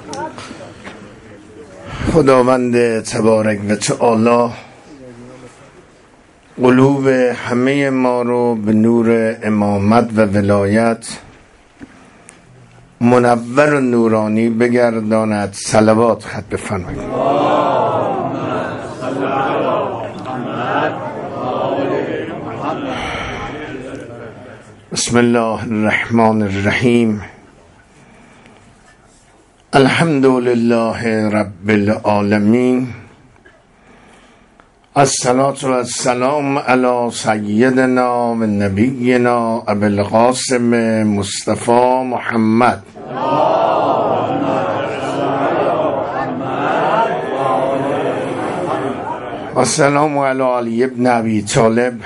خداوند تبارک و تعالی قلوب همه ما رو به نور امامت و ولایت منور و نورانی بگرداند. صلوات خط بفرمایید. بسم الله الرحمن الرحیم. الحمد لله رب العالمین. الصلاة و السلام علی سیدنا و نبینا ابی القاسم مصطفی محمد و السلام علی علی ابن ابی طالب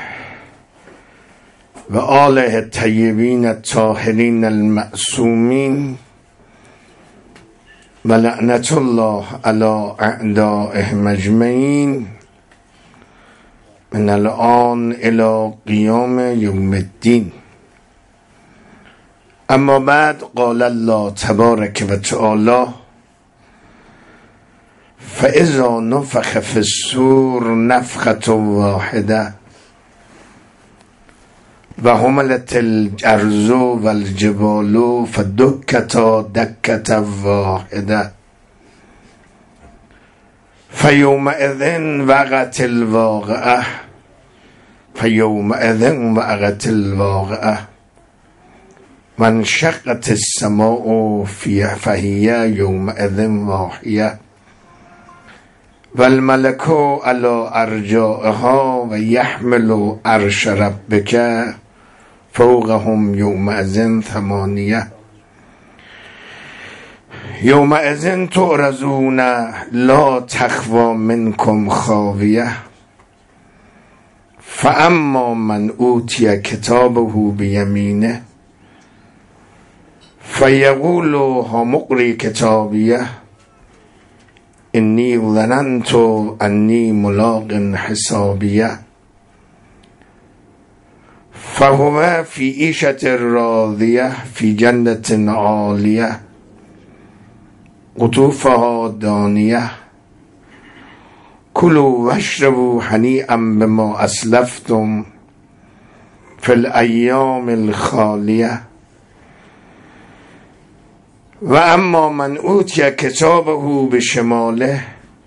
و آله الطیبین الطاهرین المعصومین و لعنت الله علی اعدائهم اجمعین من الان الی قیام یوم الدین. اما بعد، قال الله تبارک و تعالی: فاذا نفخ فی الصور نفخة واحده و حملت الارض والجبال فدکتا دکة واحده فیومئذ وقعت الواقعه و انشقت السماء فهی یومئذ واهیه و الملک علی ارجائها و یحمل عرش ربک فوقهم یومئذ ثمانیه یومئذ تعرضون لا تخفی منکم خافیه فاما من اوتی کتابه بیمینه فیقول ها مقری کتابیه انی ظننت انی ملاق حسابیه فهو فی عیشة راضیه فی جنة عالیه قطوفها دانیه کلوا واشربوا هنیئا بما اسلفتم فی الایام الخالیه و اما من اوتی کتابه بشماله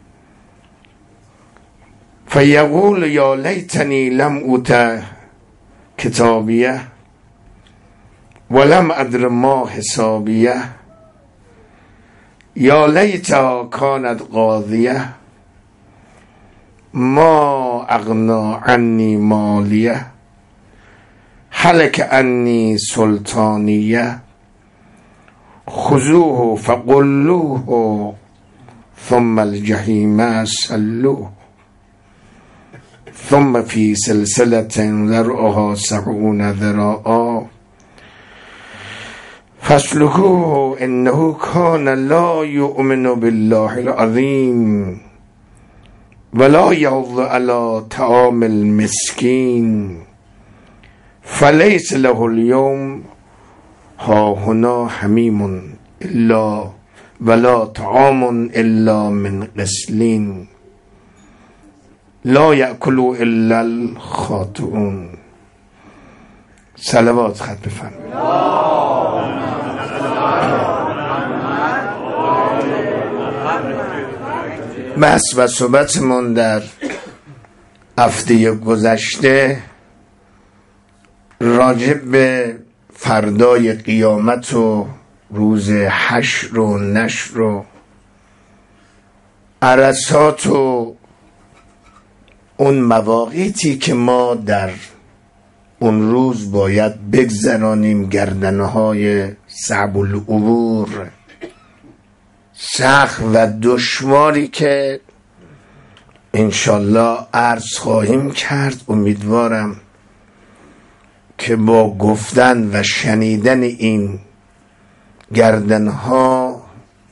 فیقول یا لیتنی لم اوت کتابیه ولم ادر ما حسابیه یا لیتها کانت قاضیه ما اغنی عنی مالیه هلک عنی سلطانیه خذوه فغلوه ثم الجحیم صلوه ثم فی سلسلة ذرعها 70 ذراعا فاسلکوه انه کان لا یؤمن بالله العظیم ولا یحض علی طعام المسکین فلیس له اليوم هاهنا حمیم الا ولا طعام الا من غسلین لا یأکل الا الخاطئون. صلوات خط بفرمایید. بحث و صحبتمون در هفته گذشته راجع به فردای قیامت و روز حشر و نشر و عرصات و اون مواقیتی که ما در اون روز باید بگذرانیم، گردنهای صعب العبور، سخت و دشواری که انشالله عرض خواهیم کرد. امیدوارم که با گفتن و شنیدن این گردنها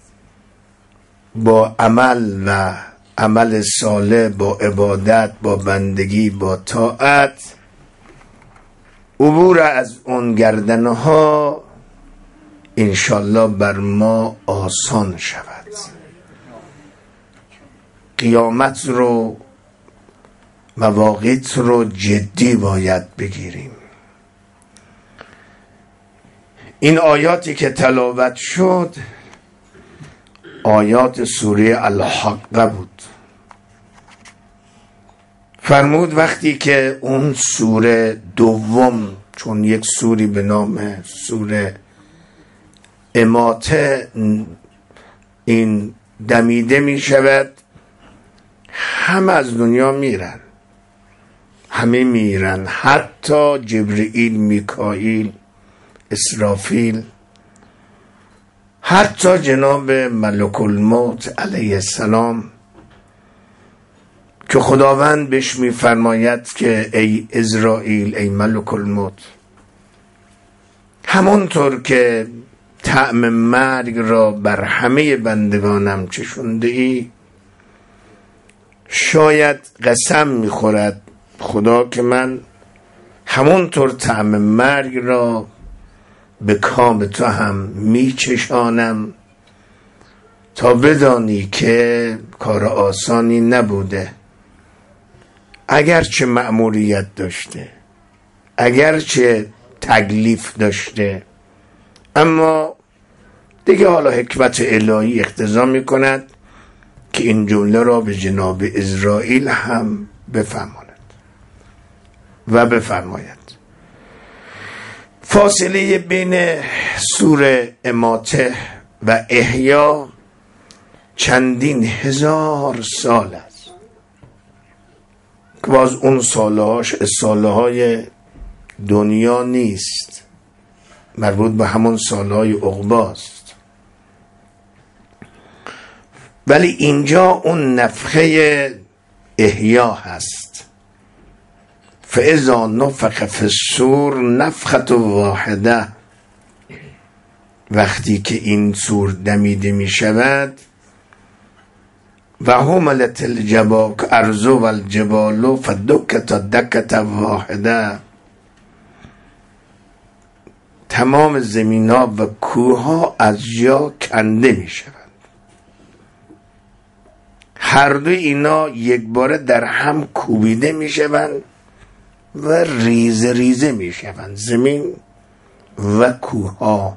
با عمل و عمل صالح، با عبادت، با بندگی، با طاعت، عبور از اون گردنها انشالله بر ما آسان شود. قیامت رو، مواقیت رو جدی باید بگیریم. این آیاتی که تلاوت شد آیات سوره الحاقه بود. فرمود وقتی که اون سوره دوم، چون یک سوری به نام سوره اماته این دمیده می شود، همه از دنیا میرن، همه میرن، حتی جبرئیل، میکائیل، اسرافیل، حتی جناب ملک الموت علیه السلام که خداوند بهش میفرماید که ای عزرائیل، ای ملک الموت، همونطور که طعم مرگ را بر همه بندگانم چشونده ای، شاید قسم میخورد خدا که من همونطور طعم مرگ را به کام تو هم میچشانم تا بدانی که کار آسانی نبوده، اگرچه مأموریت داشته، اگرچه تکلیف داشته، اما دیگه حالا حکمت الهی اقتضا میکند که این جمله را به جناب عزرائیل هم بفرماند و بفرماید. فاصله بین سوره اماته و احیا چندین هزار سال است که باز اون سالهای دنیا نیست، مربوط به همون سالهای عقباست. ولی اینجا اون نفخه احیا هست. فاذا نفخ فی الصور نفخة واحده، وقتی که این صور دمیده می شود، و حملت الارض والجبال فدکتا دکة واحده، تمام زمین ها و کوه ها از جا کنده می شود. هر دو اینا یک باره در هم کوبیده می شوند و ریزه ریزه می شوند، زمین و کوه ها.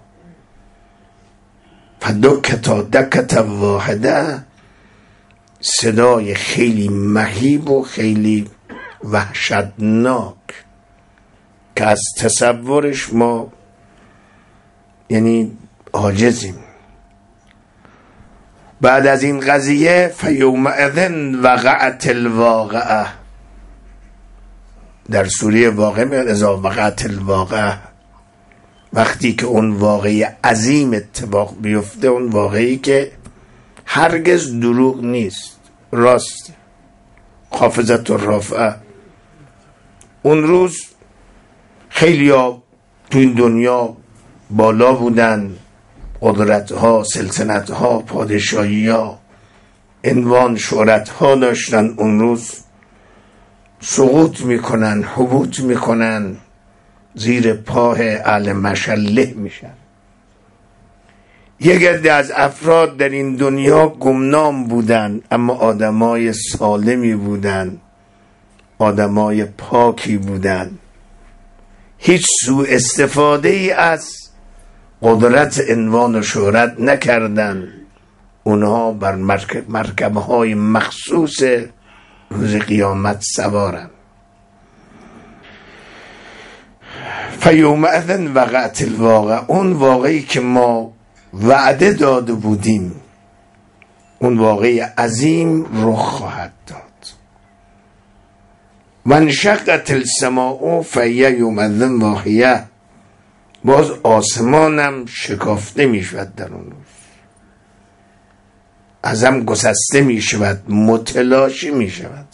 فدکتا دکة واحده، صدای خیلی مهیب و خیلی وحشتناک که از تصورش ما یعنی عاجزیم. بعد از این قضیه فیومئذ وقعت الواقعه، در سوره واقعه میاد اذا وقعت الواقعه، وقتی که اون واقعه عظیم اتفاق بیفته، اون واقعی که هرگز دروغ نیست، راست، خافضت الرافعه. اون روز خیلی ها تو این دنیا بالا بودن، قدرت ها، سلطنت ها، پادشاهی ها، عنوان شهرت ها داشتن، اون روز سقوط میکنن، هبوط میکنن، زیر پاه اهل مشله میشن. یک عده از افراد در این دنیا گمنام بودن، اما آدمای سالمی بودن، آدمای پاکی بودن، هیچ سوء استفاده ای از قدرت، عنوان و شهرت نکردن. اونها بر مرکبهای مخصوص روز قیامت سوارن. فیومئذ وقعت الواقعه، اون واقعی که ما وعده داده بودیم، اون واقعی عظیم رخ خواهد داد. و انشقت السماء فهی یومئذ واهیه، باز آسمانم شکافته می شود، در اون روز ازم گسسته می شود، متلاشی می شود.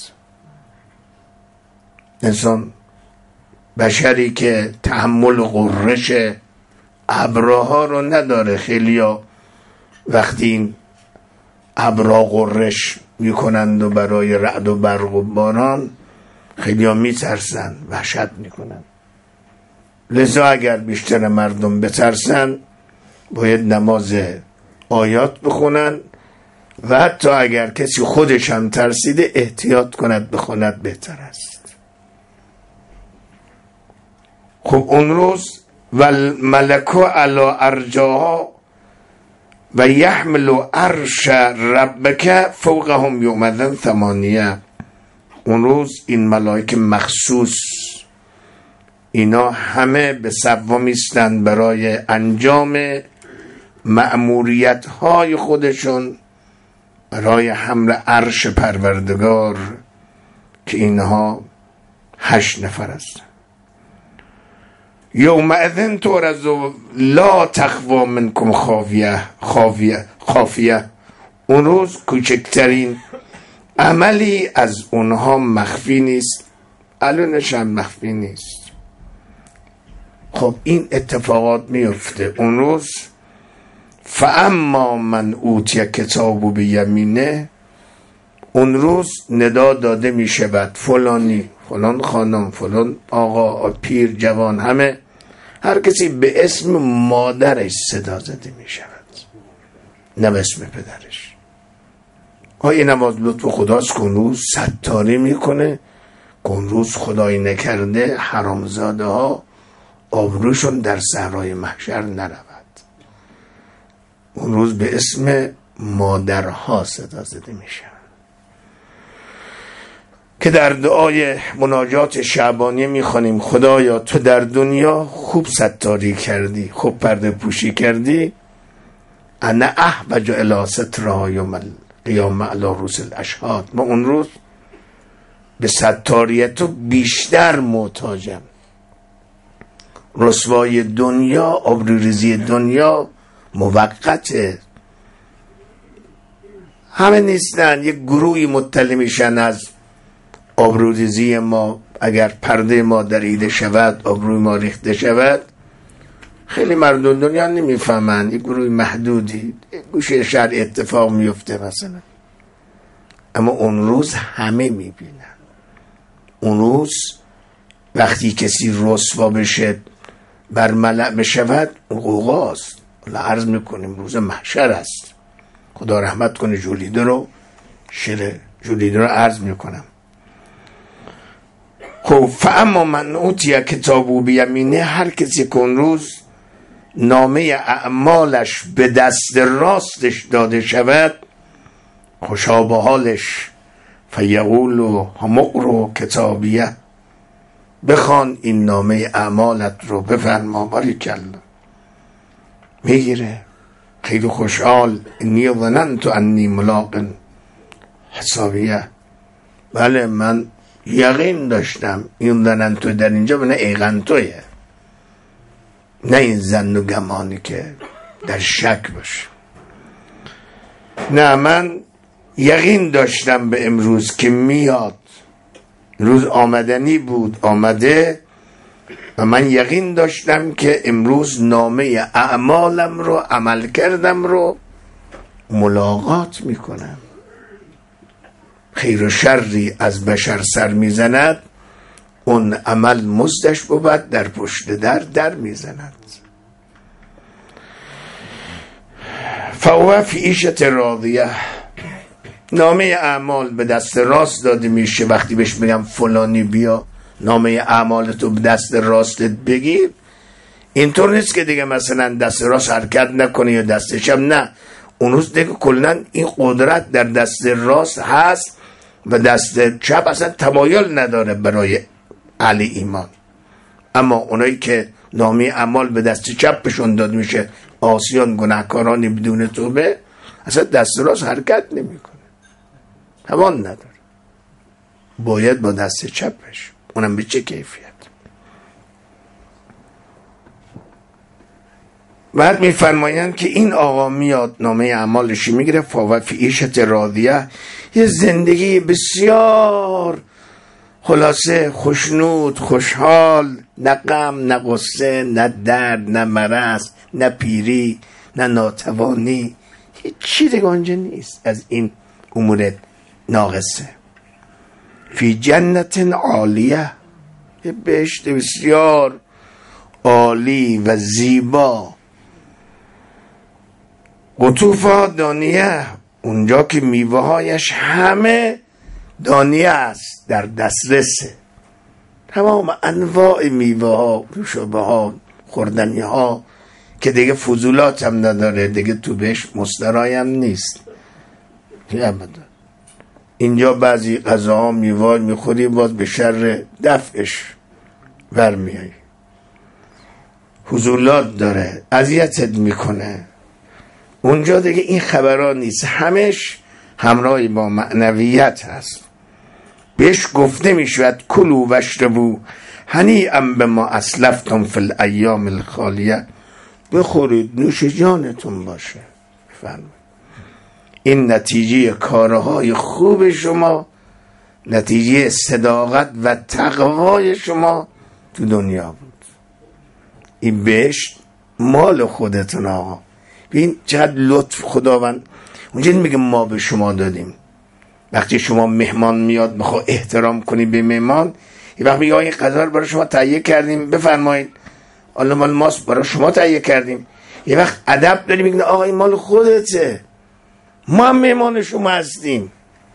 انسان، بشری که تحمل غرش ابرها رو نداره، خیلی ها وقتی این ابرها غرش می کنند و برای رعد و برق و باران خیلی ها می ترسن، وحشت می کنند. لذا اگر بیشتر مردم بترسن، باید نماز آیات بخونن و حتی اگر کسی خودش هم ترسیده احتیاط کند بخوند بهتر است. خب اون روز والملکو علی ارجاها و یحمل عرش ربک فوقهم یومئذ ثمانیه. اون روز این ملائکه مخصوص اینا همه به صف میستند برای انجام مأموریت های خودشون برای حمل عرش پروردگار که اینها 8 نفر هستند. یومئذ تعرضون لا تخفی منکم خافیه. اون روز کوچکترین عملی از اونها مخفی نیست، الانش هم مخفی نیست. خب این اتفاقات میفته اون روز. فاما من اوتی کتابو بیمینه، اون روز ندا داده می شود فلانی، فلان خانم، فلان آقا، پیر، جوان، همه هر کسی به اسم مادرش صدا زده می شود، نه به اسم پدرش. این نماز لطف خداست که اون روز ستاری میکنه که اون روز خدای نکرده حرامزاده ها آبروشون در صحرای محشر نرود. اون روز به اسم مادرها صدا زده میشه که در دعای مناجات شعبانیه میخوانیم خدایا تو در دنیا خوب ستاری کردی، خوب پرده پوشی کردی. انا احوج الی سترها یوم القیامه علی رؤوس الاشهاد. ما اون روز به ستاری تو بیشتر محتاجم. رسوای دنیا، آبروریزی دنیا موقته، همه نیستن. یک گروهی مطلع میشن از آبروریزی ما. اگر پرده ما دریده شود، آبروی ما ریخته شود، خیلی مردم دنیا نمیفهمن. یک گروه محدودی گوشه شهر اتفاق میفته مثلا، اما اون روز همه میبینن. اون روز وقتی کسی رسوا بشه، بر ملأ بشود، اون قوقاست. حالا عرض میکنیم روز محشر است. خدا رحمت کنه جولیده رو، شعر جولیده رو عرض میکنم. خب فاما من اوتی کتابو بیمینه، هر کسی که اون روز نامه اعمالش به دست راستش داده شود، خوشا به حالش. فیقول همقرو کتابیه، بخوان این نامه اعمالت رو، بفرما باریکلا. میگیره خیلی خوشحال. انی ظننت انی ملاق حسابیه. بله من یقین داشتم. این ظننت در اینجا به نه ایقنتویه، نه این ظن و گمانی که در شک باشه. نه من یقین داشتم به امروز که میاد. روز آمدنی بود، آمده، و من یقین داشتم که امروز نامه اعمالم رو، عمل کردم رو ملاقات میکنم. خیر و شری از بشر سر میزند، اون عمل مزدش بود در پشت در میزند. فهو فی عیشة راضیه. نامه اعمال به دست راست داده میشه. وقتی بهش میگم فلانی بیا نامه اعمالتو به دست راستت بگیر، اینطور نیست که دیگه مثلا دست راست حرکت نکنه یا دست چپ، نه. اون روز دیگه کلن این قدرت در دست راست هست و دست چپ اصلا تمایل نداره برای اهل ایمان. اما اونایی که نامه اعمال به دست چپشون داده میشه، عاصیان، گناهکاران بدون توبه، اصلا دست راست حرکت نمیکنه، توان نداره، باید با دست چپش. اونم به چه کیفیت؟ بعد میفرمایند که این آقا میاد نامه اعمالش میگیره. فهو فی عیشة راضیه، یه زندگی بسیار خلاصه خوشنود، خوشحال، نه غم، نه غصه، نه درد، نه مرض، نه پیری، نه ناتوانی، هیچی دیگه آنجا نیست از این امور ناقصه. فی جنت عالیه، یه بهشت بسیار عالی و زیبا. قطوفها دانیه، اونجا که میوه هایش همه دانیه است، در دسترسه. تمام انواع میوه ها، نوشابه ها، خوردنی ها که دیگه فضولات هم نداره، دیگه تو بهش مسترای هم نیست. اینجا بعضی غذاها میوه میخوری باز به شر دفعش برمیایی، فضولات داره، اذیتت میکنه. اونجا دیگه این خبرها نیست، همش همراهی با معنویت هست. بهش گفته میشود کلوا واشربوا هنیئا بما اسلفتم فی الایام الخالیه، بخورید نوش جانتون باشه. بفرمایید این نتیجه کارهای خوب شما، نتیجه صداقت و تقوای شما تو دنیا بود. این بهشت مال خودتون آقا. ببین چقدر لطف خداوند. اونجا میگه ما به شما دادیم. وقتی شما مهمان میاد بخواه احترام کنی به مهمان، یه وقت میگه این غذا رو برای شما تهیه کردیم بفرمایید، حالا مال ماست برای شما تهیه کردیم. یه وقت ادب داری میگه آقا این مال خودته، ما هم مهمان شما هستیم،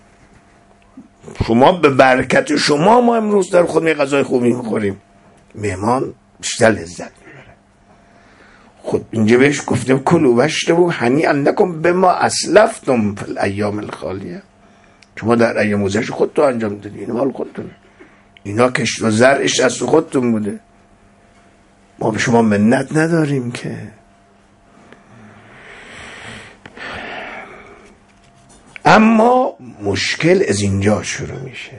شما به برکت شما ما امروز در خود می غذای خوبی میخوریم. مهمان بیشتر لذت میبره. خود اینجا بهش گفتیم کلوا واشربوا هنیئا لکم بما اسلفتم فی الایام الخالیه، شما در ایام گذشته خودتون انجام دادی، این مال خودتون، اینا کشت و زرعش از خودتون بوده، ما به شما منت نداریم که. اما مشکل از اینجا شروع میشه.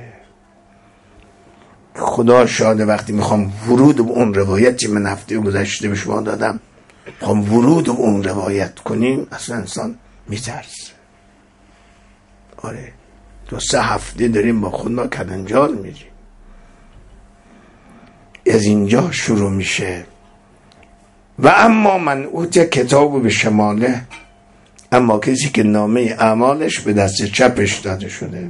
خدا شاده وقتی میخوام ورود به اون روایت که من هفته گذشته به شما دادم، میخوام ورود به اون روایت کنیم، اصلا انسان میترسه. آره 2-3 هفته داریم با خود ما کلنجار میریم. از اینجا شروع میشه. و اما من اوت کتاب به شماله، اما کسی که نامه اعمالش به دست چپش داده شده،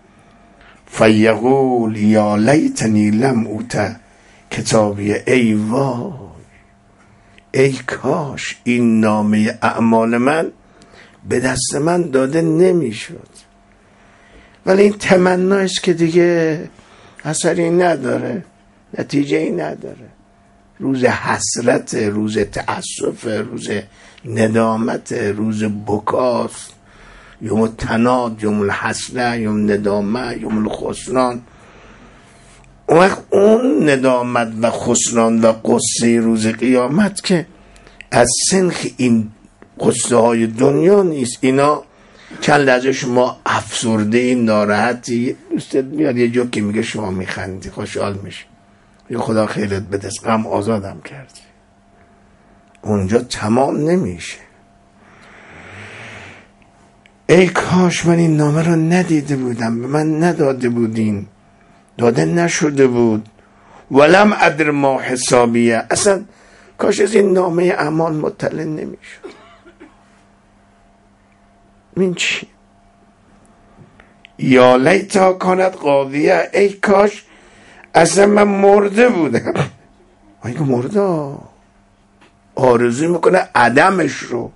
فیقول یا لیتنی لم اوت کتابی، ای وای، ای کاش این نامه اعمال من به دست من داده نمیشد. ولی این تمنایست که دیگه اثری نداره، نتیجه ای نداره. روز حسرت، روز تأسف، روز ندامت، روز بکاست، یوم التناد، یوم الحسره، یوم ندامه، یوم الخسران. اون وقت اون ندامت و خسران و قصه روز قیامت که از سنخ این قصه های دنیا نیست. اینا چند لحظه شما افسرده ناراحتی، دوستت میاد یه جوکی میگه شما میخندی، خوشحال میشی، یا خدا خیرت بده، غم آزادم کردی. اونجا تمام نمیشه. ای کاش من این نامه رو ندیده بودم، به من نداده بودین، داده نشده بود. ولم ادر ما حسابیه، اصلا کاش از این نامه اعمال مطلع نمیشد. این چی؟ یا لیتا کانت قاضیه، ای کاش اصلا من مرده بودم. آیا مرده آرزو میکنه عدمش رو.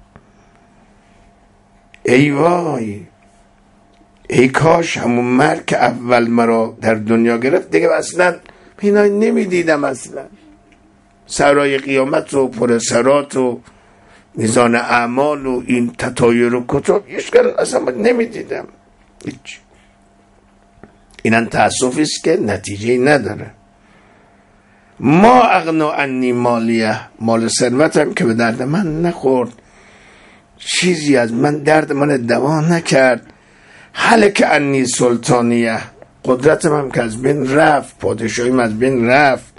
ای وای، ای کاش همون مرگ که اول مرا در دنیا گرفت دیگه اصلا پینا نمیدیدم، اصلا سرای قیامت و پرسرات و میزان اعمال و این تطایر و کتب اصلا نمیدیدم. هیچ. اینن تأسفی است که نتیجه نداره. ما اغنا عنی مالیه، مال ثروتم که به درد من نخورد، چیزی از من درد من دوا نکرد. هلک عنی سلطانیه، قدرتم هم که از بین رفت، پادشاهیم از بین رفت.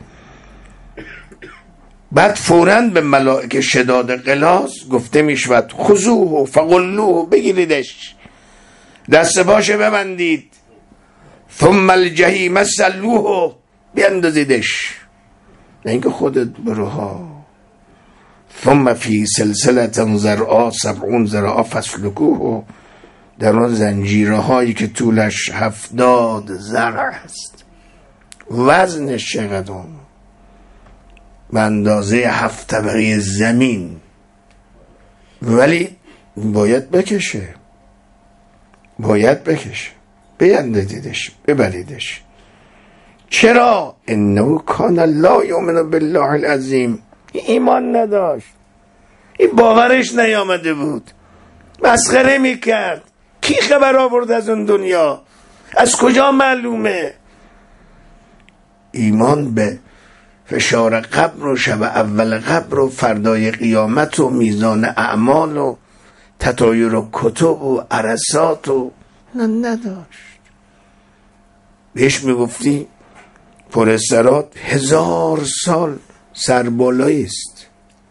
بعد فوراً به ملائکه شداد غلاظ گفته میشود خذوه فغلوه، بگیریدش دست باشه ببندید، ثم الجحیم صلوه، بیندازیدش، نه اینکه خودت بروها. ثم فی سلسله زرعا 70 ذراعا فاسلکوه، در اون زنجیره هایی که طولش 70 ذراع است. وزنش چقدر؟ به اندازه 7 طبقه زمین. ولی باید بکشه، باید بکشه، بیندازیدش، ببریدش. چرا؟ انه کان لا یؤمن بالله العظیم، ایمان نداشت، این باورش نیامده بود، مسخره میکرد. کی خبر آورد از اون دنیا؟ از کجا معلومه؟ ایمان به فشار قبر و شب اول قبر و فردای قیامت و میزان اعمال و تطایر و کتب و عرصات و نداشت. بهش میگفتی پرسترات 1000 سال سربالایی است،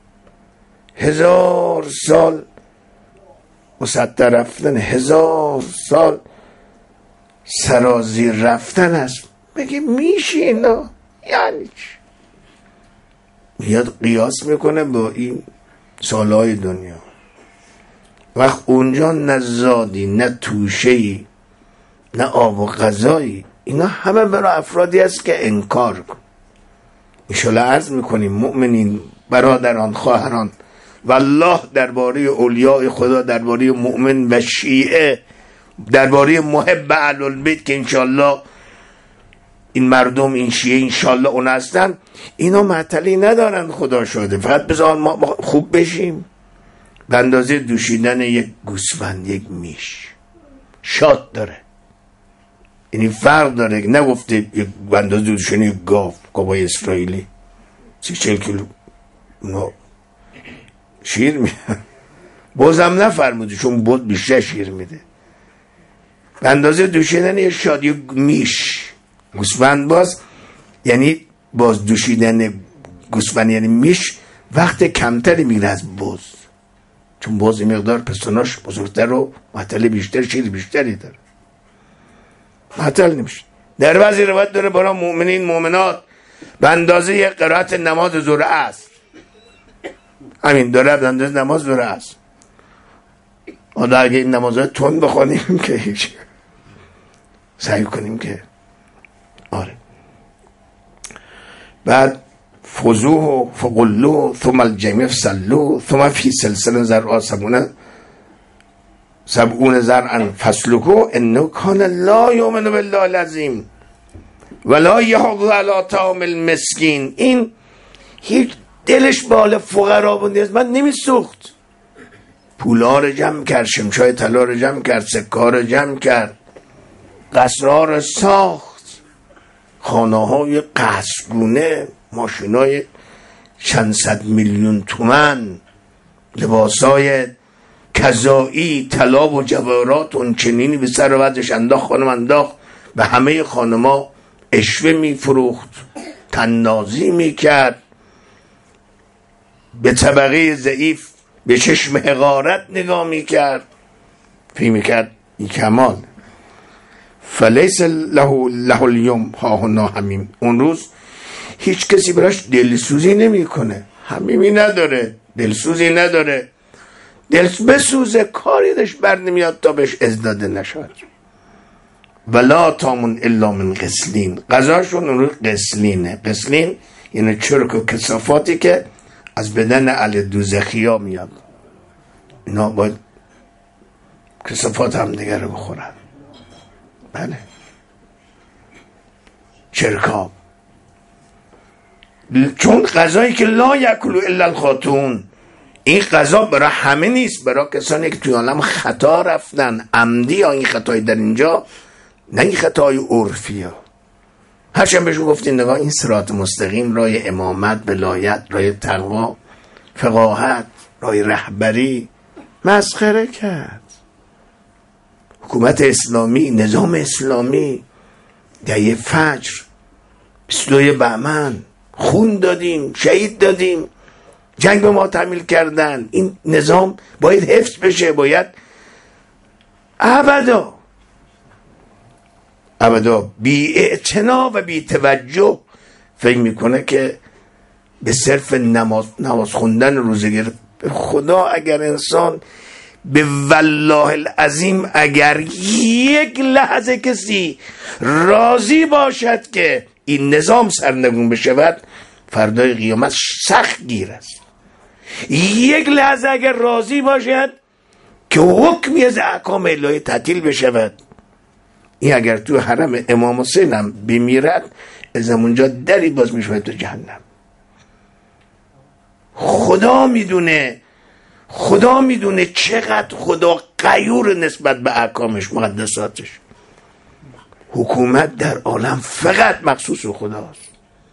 1000 سال مسطر رفتن، 1000 سال سرازیر رفتن است. بگه میشه اینا؟ یعنی چی؟ میاد قیاس میکنه با این سالهای دنیا. وقت اونجا نه زادی، نه توشهی، نه آب و غذایی، اینا همه برای افرادی است که انکار کن. انشالله عرض میکنیم مؤمنین، برادران، خواهران، والله درباره اولیاء خدا، درباره مؤمن و شیعه، درباره محب اهل البیت که انشالله این مردم، این شیعه انشالله اون هستن، اینا معطلی ندارن. خدا شده فقط بذار ما خوب بشیم. به اندازه دوشیدن یک گوسفند، یک میش شاد داره، یعنی فرق داره. نگفته به اندازه دوشیدن یک گاوای اسرائیلی 30-40 کیلو اونا شیر میدن، بازم نفرموده چون بود بیشتر شیر میده. به اندازه دوشیدن یک شاد، یک میش گوسفند، باز یعنی باز دوشیدن گوسفند یعنی میش وقت کمتری میگیره از بز، چون بز مقدار پستاناش بزرگتر و معطل بیشتر، شیر بیشتری داره، معطل نمیشه. در بعضی روایت داره برای مؤمنین مؤمنات به اندازه یک قرائت نماز ظهر است، همین داره به اندازه نماز ظهر است. حالا اگه این نمازهای تون بخونیم که هیچ، سعی کنیم که آره. بعد فضوه فقلو ثم الجميع فسلو ثم في سلسله زرعا 70 زرعا فسلكو انه كان لا يؤمن بالله العظیم ولا يحض على طعام المسكين. این هیچ دلش بالا فقرا بود، من نمیسوخت. پولا رو جمع کرد، شمشای طلا رو جمع کرد، سکه رو جمع کرد، قصرها رو ساخت، خانه های قصرگونه، ماشینای چند صد میلیون تومن، لباسای کذایی، طلا و جواهرات اون چنینی به سر و وضعش انداخت، خانم انداخت، به همه خانما اشوه میفروخت، تنازی میکرد، به طبقه ضعیف به چشم حقارت نگاه میکرد، فکر میکرد این کمال. فلیس له اليوم هاهنا حمیم، اون روز هیچ کسی براش دلسوزی نمیکنه، حمیمی نداره، دلسوزی نداره. دل بسوزه کاری داشت بر نمیاد تا بهش ازداده نشد. ولا تامون الا من قسلین، غذاشون اون روز قسلینه. قسلین یعنی چرک و کثافاتی که از بدن اهل دوزخی ها میاد، اینا باید کثافات هم دیگه رو بخورن. بله، چرکاب، چون غذایی که لا یکلو الا الخاطئون، این غذا برای همه نیست، برای کسانی که توی عالم خطا رفتن عمدی، یا این خطای در اینجا، نه این خطای عرفی ها. هرچند بهش گفتین نگاه این صراط مستقیم، راه امامت، ولایت، راه تقوا، فقاهت، راه رهبری، مسخره کرد. حکومت اسلامی، نظام اسلامی، دهه فجر، 22 بهمن خون دادیم، شهید دادیم، جنگ به ما تحمیل کردن. این نظام باید حفظ بشه، باید ابدا بی اعتنا و بی توجه فکر میکنه که به صرف نماز خوندن، روزه گرفتن. خدا اگر انسان به والله العظیم اگر یک لحظه کسی راضی باشد که این نظام سرنگون بشود، فردای قیامت سخت گیر است. یک لحظه اگر راضی باشد که حکمی از احکام الهی تعطیل بشود. این اگر تو حرم امام حسین هم بمیرد از اونجا دری باز میشود تو جهنم. خدا میدونه چقدر خدا غیور نسبت به احکامش، مقدساتش. حکومت در عالم فقط مخصوص خداست.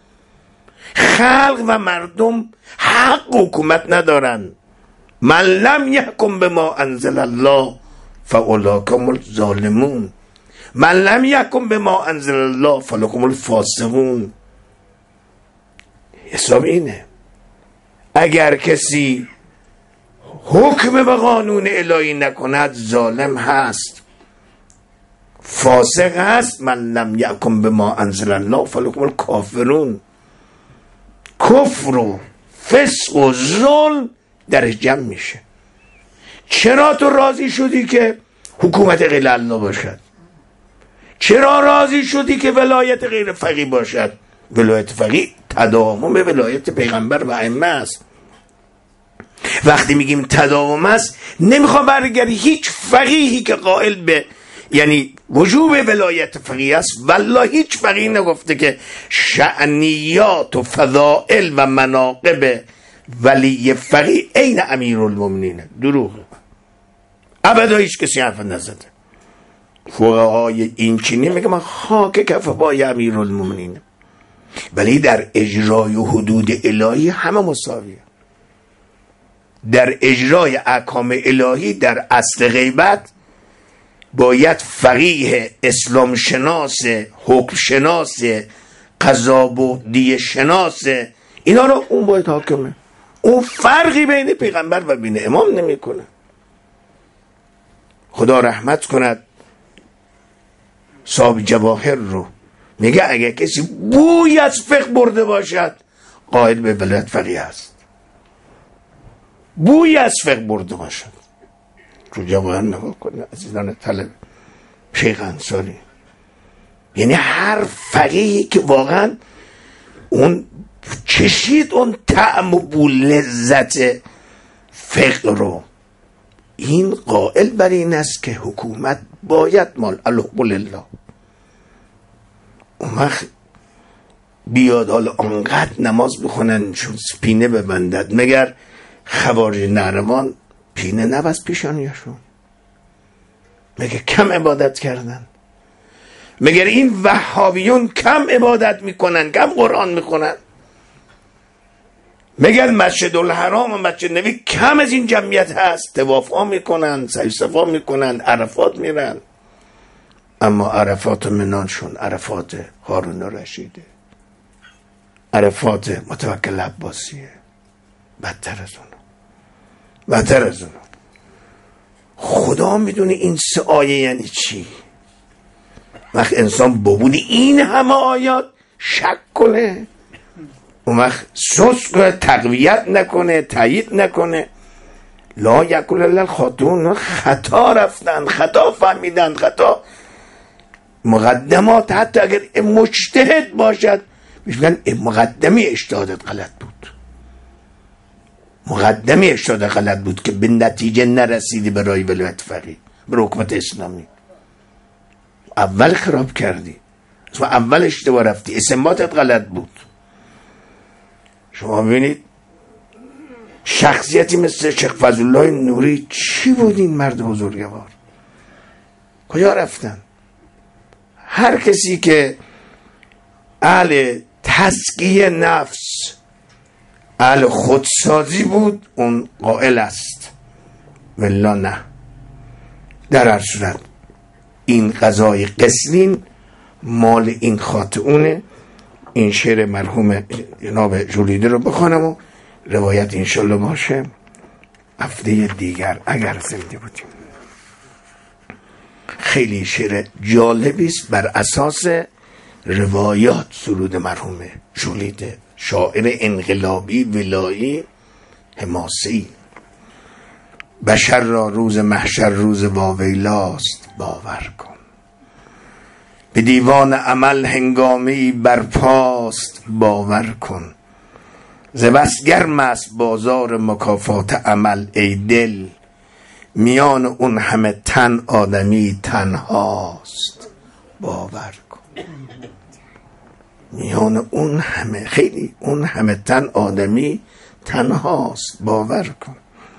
خلق و مردم حق حکومت ندارن. من لم یحکم بما انزل الله فاولئک هم الظالمون. من لم یحکم بما انزل الله فاولئک هم الفاسقون. حساب اینه. اگر کسی حکم به قانون الهی نکند ظالم هست، فاسق هست. من لم یحکم بما انزل الله فاولئک هم الکافرون. کفر و فسق و ظلم درش جمع میشه. چرا تو راضی شدی که حکومت غیر الله باشد؟ چرا راضی شدی که ولایت غیر فقیه باشد؟ ولایت فقیه تداوم ولایت پیغمبر و ائمه است. وقتی میگیم تداوم است نمیخوام برگردی هیچ فقیهی که قائل به یعنی وجوب ولایت فقیه است. والله هیچ فقیه نگفته که شأنیات و فضائل و مناقب ولی فقیه عین امیرالمومنین. دروغه. ابدا هیچ کسی حرف نزده. فقهای این چینی میگه من خاک کف پای امیرالمومنین، ولی در اجرای حدود الهی همه مساویه. در اجرای احکام الهی در اصل غیبت باید فقیه، اسلام شناس، حکم شناس، قضا و دیه شناس، اینا رو اون باید حاکمه. اون فرقی بین پیغمبر و بین امام نمیکنه. خدا رحمت کند صاحب جواهر رو، میگه اگر کسی بوی از فقه برده باشد قائل به ولایت فقیه است. بوی از فقه برده باشد. تو جواهر نگاه کنه عزیزان طلب شیخ انصاری، یعنی هر فقیهی که واقعا اون چشید اون طعم و بو لذت فقه رو، این قائل بر این است که حکومت باید مال الحکم لله. اون وقت بیاد حالا آنقدر نماز بخونن چون پینه ببندد، مگر خوارج نهروان پینه نبست پیشانیشون؟ مگر کم عبادت کردن؟ مگر این وهابیون کم عبادت میکنن، کم قرآن میکنن؟ مگر مسجد الحرام و مسجد نبی کم از این جمعیت هست؟ طواف ها میکنن، سعی صفا میکنن، عرفات میرن. اما عرفات منانشون عرفات هارون رشیده، عرفات متوکل عباسیه. بدتر از اونو. خدا میدونه این سه آیه یعنی چی. وقت انسان ببودی این همه آیات شک کنه، اون وقت سوس کنه، تقویت نکنه، تایید نکنه. لا یکل الا الخاطئون. خطا رفتن، خطا فهمیدن، خطا مقدمات. حتی اگر مجتهد باشد میگن مقدمه اجتهادت غلط بود، مقدمه اجتهاد غلط بود که به نتیجه نرسیدی برای ولایت فقیه، به حکومت اسلامی. اول خراب کردی، اول اشتباه رفتی، استنباطت غلط بود. شما ببینید شخصیتی مثل شیخ فضلالله نوری چی بود؟ این مرد بزرگوار کجا رفتن؟ هر کسی که اهل تزکیه نفس، اهل خودسازی بود اون قائل است، والله نه. در هر صورت این قضای قسلین مال این خاطئونه. این شعر مرحوم جناب جولیده رو بخوانم و روایت انشالله باشه هفته دیگر اگر زنده بودیم. خیلی شعر جالبی است، بر اساس روایات سرود مرحوم جولیده، شاعر انقلابی ولایی حماسی. بشر را روز محشر روز واویلاست باور کن، به دیوان عمل هنگامی برپاست باور کن. ز بس گرم است بازار مکافات عمل ای دل، میان اون همه تن آدمی تنهاست، باور کن. میان اون همه، خیلی اون همه تن آدمی تنهاست، باور کن.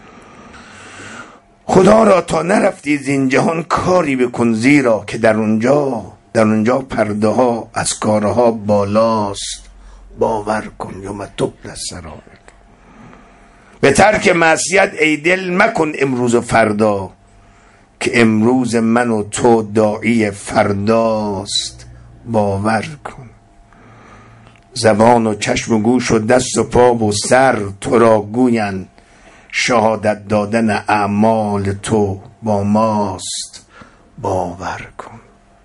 خدا را تا نرفتی زین جهان کاری بکن، زیرا که در اونجا پرده ها از کارها بالاست، باور کن. یوم تبلی السرائر. به ترک معصیت ای دل مکن امروز و فردا، که امروز من و تو داعی فرداست، باور کن. زبان و چشم و گوش و دست و پا و سر تو را گویند، شهادت دادن اعمال تو با ماست، باور کن.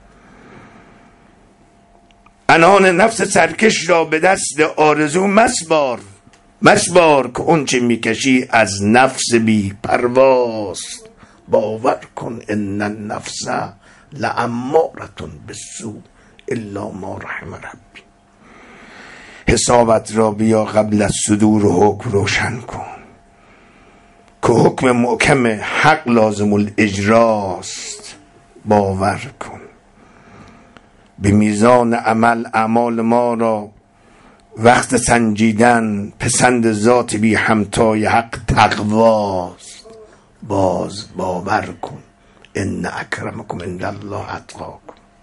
عنان نفس سرکش را به دست آرزو مسبار که اون چه میکشی از نفس بی پرواست، باور کن. ان النفس لامارة بالسوء الا ما رحم ربی. حسابت را بیا قبل از صدور و حکم روشن کن، که حکم محکم حق لازم الاجراست، باور کن. به میزان عمل اعمال ما را وقت سنجیدن، پسند ذات بی همتای حق تقواست، باور کن. ان اکرمکم عند الله اتقاکم.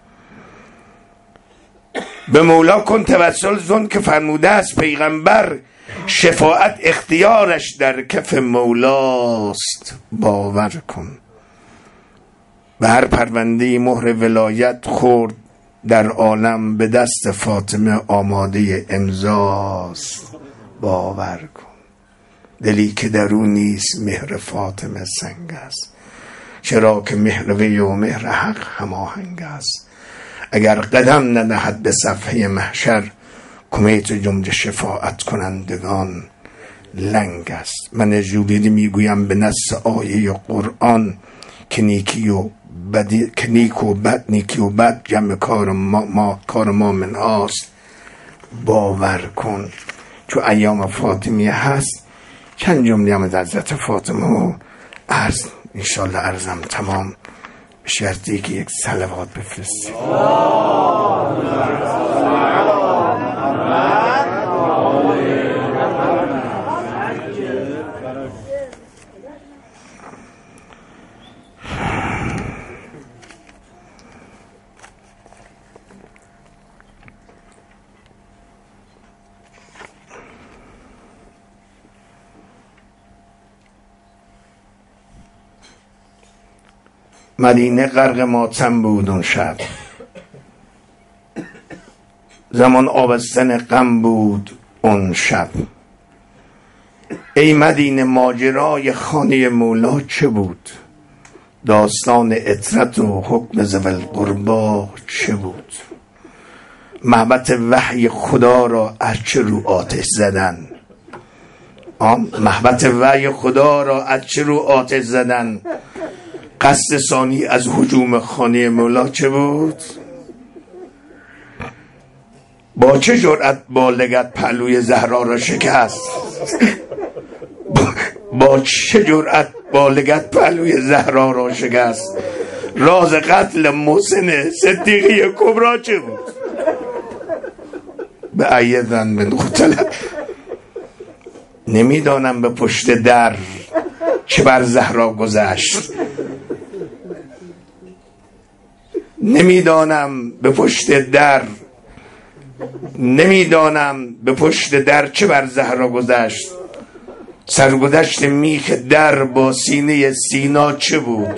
به مولا کن توسل زن که فرموده است پیغمبر، شفاعت اختیارش در کف مولاست، باور کن. به هر پرونده مهر ولایت خورد در عالم، به دست فاطمه آماده امضاست، باور کن. دلی که در او نیست مهر فاطمه سنگ است، چرا که مهر وی و مهر حق هماهنگ است. اگر قدم ندهد به صفحه محشر، کمیت جمله شفاعت کنندگان لنگ است. من جولیدی میگویم به نص آیه قرآن که نیکی و بد جمع کار ما من هاست، باور کن. چون ایام فاطمیه هست، چند جمله هم از حضرت فاطمه و انشالله عرضم تمام، به شرطی که یک صلوات بفرستید. مدینه غرق ماتم بود اون شب، زمان آبستن غم بود اون شب. ای مدینه ماجرای خانه مولا چه بود؟ داستان عترت و حکم ذوی القربی چه بود؟ محبت وحی خدا را از چه رو آتش زدن؟ محبت وحی خدا را از چه رو آتش زدن؟ قصد ثانی از هجوم خانه مولا چه بود؟ با چه جرأت با لگد پهلوی زهرا را شکست؟ با چه جرأت با لگد پهلوی زهرا را شکست؟ راز قتل محسن صدیقی کبرا چه بود؟ به ایدن من قتلت. نمیدانم به پشت در چه بر زهرا گذشت، نمیدانم به پشت در چه بر زهرا گذشت. سرگذشت میخ در با سینه سینا چه بود؟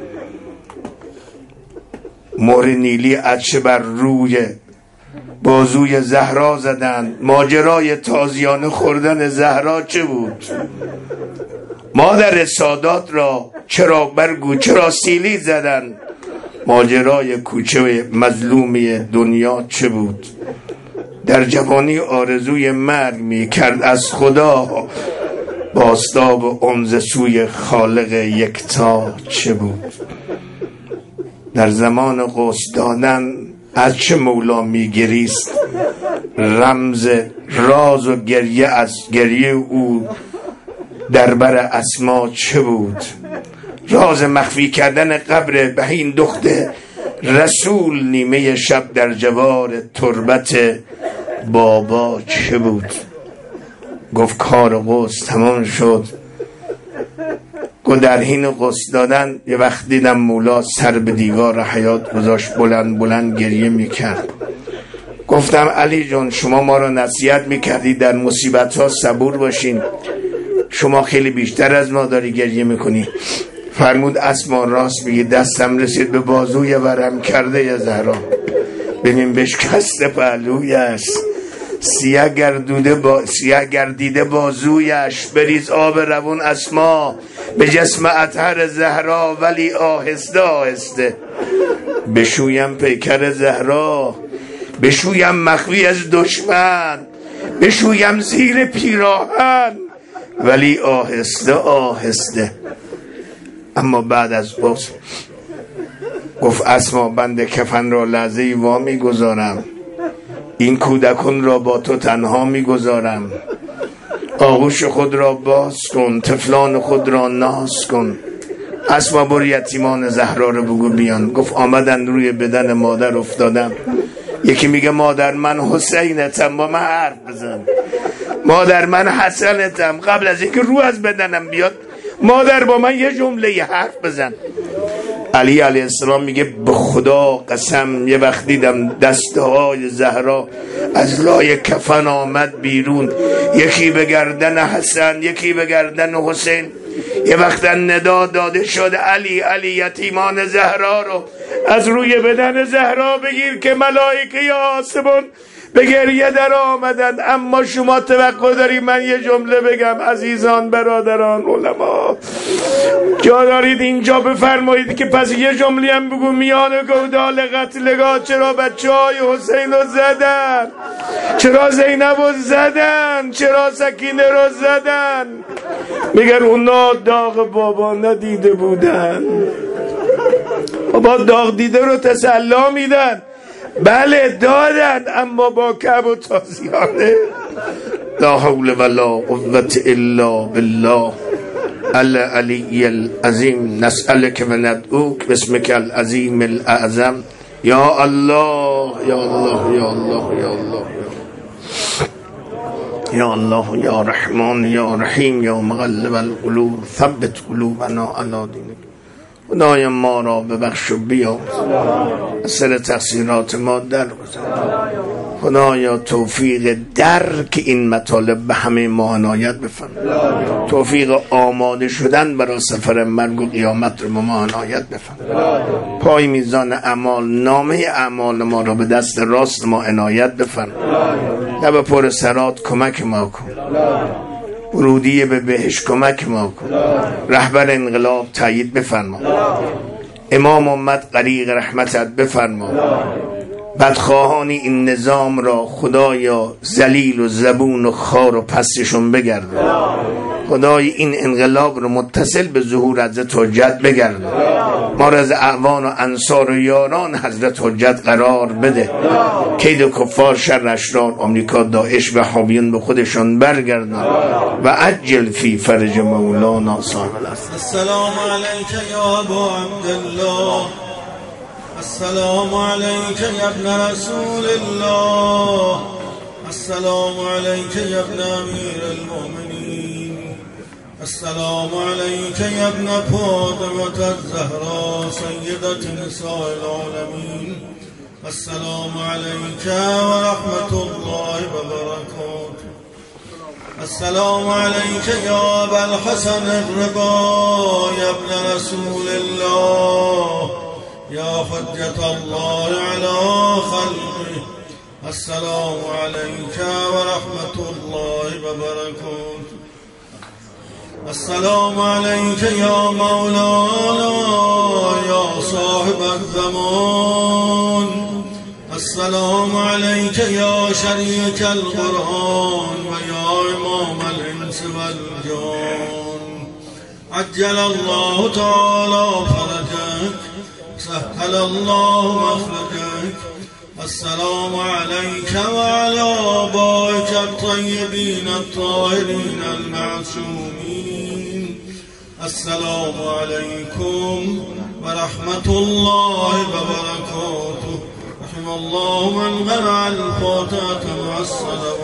مهر نیلی از چه بر روی بازوی زهرا زدند؟ ماجرای تازیانه خوردن زهرا چه بود؟ مادر سادات را چرا سیلی زدند؟ ماجرای کوچه مظلومی دنیا چه بود؟ در جوانی آرزوی مرگ می کرد از خدا، بازتاب انز سوی خالق یکتا چه بود؟ در زمان غسل دادن از چه مولا می گریست؟ رمز راز و گریه از گریه او در بر اسما چه بود؟ راز مخفی کردن قبر بهین دخت رسول نیمه شب در جوار تربت بابا چه بود؟ گفت کار غسل تمام شد. گفت در حین غسل دادن یه وقت دیدم مولا سر به دیوار حیاط گذاشت، بلند بلند گریه میکرد. گفتم علی جان شما ما رو نصیحت میکردی در مصیبت ها صبور باشین، شما خیلی بیشتر از ما داری گریه میکنی. فرمود اسما راست میگه، دستم رسید به بازوی ورم کرده ی زهرا، ببین بشکسته پهلویش، سیاه گردیده بازویش، بریز آب روان اسما به جسم اطهر زهرا، ولی آهسته آهسته بشویم پیکر زهرا، بشویم مخوی از دشمن، بشویم زیر پیراهن، ولی آهسته آهسته. اما بعد از غسل گفت اسما بند کفن را لحظه‌ای وا می‌گذارم، این کودکان را با تو تنها می‌گذارم، آغوش خود را باز کن، طفلان خود را ناز کن. اسما بر یتیمان زهرا رو بگو بیان. گفت آمدن روی بدن مادر افتادم. یکی میگه مادر من حسینتم، با من حرف بزن. مادر من حسنتم، قبل از اینکه رو از بدنم بیاد مادر با من یه جمله حرف بزن. علی علیه السلام میگه به خدا قسم یه وقت دیدم دستهای زهرا از لای کفن آمد بیرون، یکی به گردن حسن یکی به گردن حسین. یه وقت ندا داده شد علی علی یتیمان زهرا رو از روی بدن زهرا بگیر که ملائکه آسمون به گریه در آمدن. اما شما توقع داری من یه جمله بگم؟ عزیزان برادران علما جا دارید اینجا بفرمایید که پس یه جمله هم بگو میان گودال قتلگاه چرا بچه های حسین رو زدن، چرا زینب رو زدن، چرا سکینه رو زدن؟ میگن اونا داغ بابا ندیده بودن، بابا داغ دیده رو تسلا میدن. بله دادن، اما با کب و تازیانه. لا حول ولا قوة الا بالله العلی العظیم، نسألك و ندعوک باسمك العظیم الاعظم. یا الله یا الله یا الله یا الله یا الله یا رحمان یا رحیم یا مقلب القلوب ثبت قلوبنا علی دینک. خدای ما را ببخش و بیامرز، اثر تقصیرات ما درگذر. خدایا توفیق درک این مطالب به همه ما عنایت بفرما، توفیق آماده شدن برای سفر مرگ و قیامت رو به ما عنایت بفرما. پای میزان اعمال، نامه اعمال ما را به دست راست ما عنایت بفرما. لب پر صراط کمک ما کن، ورودی به بهشت کمک ما کن. رهبر انقلاب تایید بفرما، امام امت غریق رحمتت بفرما. بدخواهانی این نظام را خدایا ذلیل و زبون و خار و پستشون بگردن. خدای این انقلاب رو متصل به ظهور حضرت حجت بگردن. ما را از اعوان و انصار و یاران حضرت حجت قرار بده. کید کفار شر اشرار آمریکا داعش و حامیون به خودشان برگردن و عجل فی فرج مولانا صاحب العصر. السلام علیک یا ابا عبدالله، السلام علیک یا ابن رسول الله، السلام علیک یا ابن امیر المؤمنین، السلام علیک یا ابن فاطمة الزهراء سیدة نساء العالمین، السلام علیک و رحمت الله و برکاته. السلام علیک یا ابا الحسن الرضا یا ابن رسول الله یا حجت الله علی خلقه، السلام علیک و رحمت الله و برکاته. السلام علیک یا مولانا یا صاحب الزمان، السلام علیک یا شریک القرآن و یا امام الانس والجان، عجل الله تعالی فرجک، سهل الله مخرجك. السلام عليك وعلى آبائك الطيبين الطاهرين المعصومين، السلام عليكم ورحمة الله وبركاته. رحم الله من قرأ الفاتحة مع الصلوات.